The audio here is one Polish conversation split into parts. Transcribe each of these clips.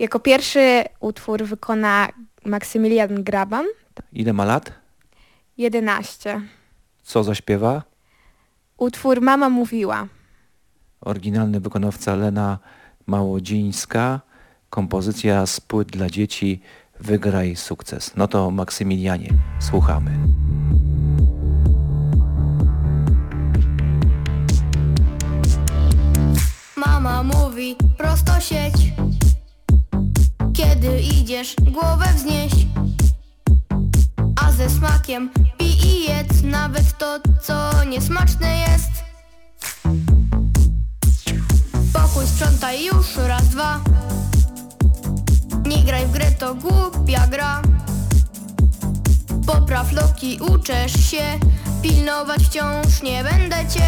Jako pierwszy utwór wykona Maksymilian Graban. Ile ma lat? 11. Co zaśpiewa? Utwór Mama mówiła. Oryginalny wykonawca Lena Małodzińska. Kompozycja z płyt dla dzieci Wygraj sukces. No to Maksymilianie, słuchamy. Mama mówi prosto sieć, kiedy idziesz głowę wznieś, a ze smakiem pij i jedz nawet to, co niesmaczne jest. Pokój sprzątaj już raz, dwa, nie graj w grę, to głupia gra. Popraw loki, uczesz się, pilnować wciąż nie będę cię.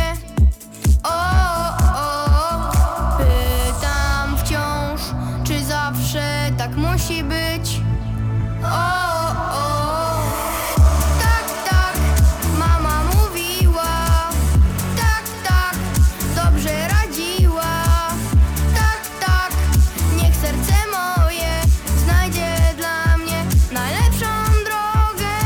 Pytam wciąż, czy zawsze tak musi być? Tak, tak, mama mówiła. Tak, tak, dobrze radziła. Tak, tak, niech serce moje znajdzie dla mnie najlepszą drogę.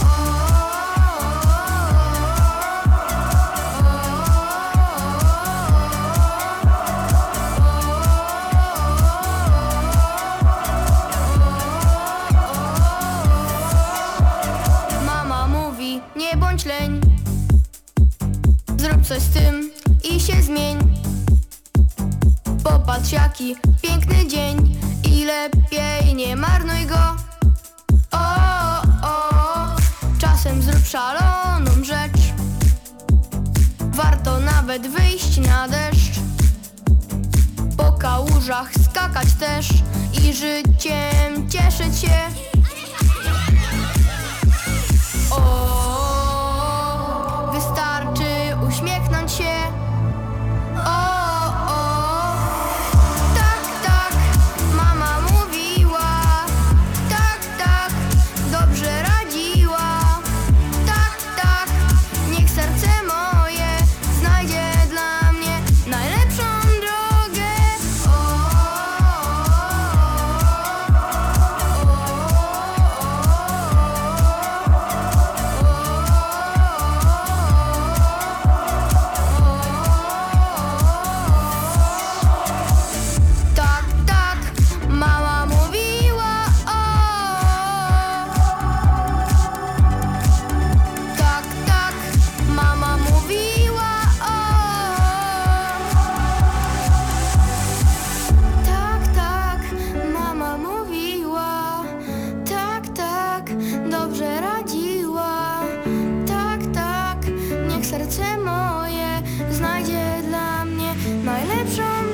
Mama mówi, nie bądź leń, zrób coś z tym i się zmień. Popatrz, jaki piękny dzień i lepiej nie marnuj go. Czasem zrób szaloną rzecz, warto nawet wyjść na deszcz. Po kałużach skakać też i życiem cieszyć się. Wystarczy uśmiechnąć się. Tak, tak, mama mówiła. Tak, tak, dobrze radziła. Tak, tak, niech serce moje znajdzie dla mnie najlepszą drogę. Tak, tak, mama mówiła. Tak, tak, mama mówiła. Tak, tak, mama mówiła. Tak, tak, dobrze radziła. Tak, tak, niech serce moje znajdzie dla mnie najlepszą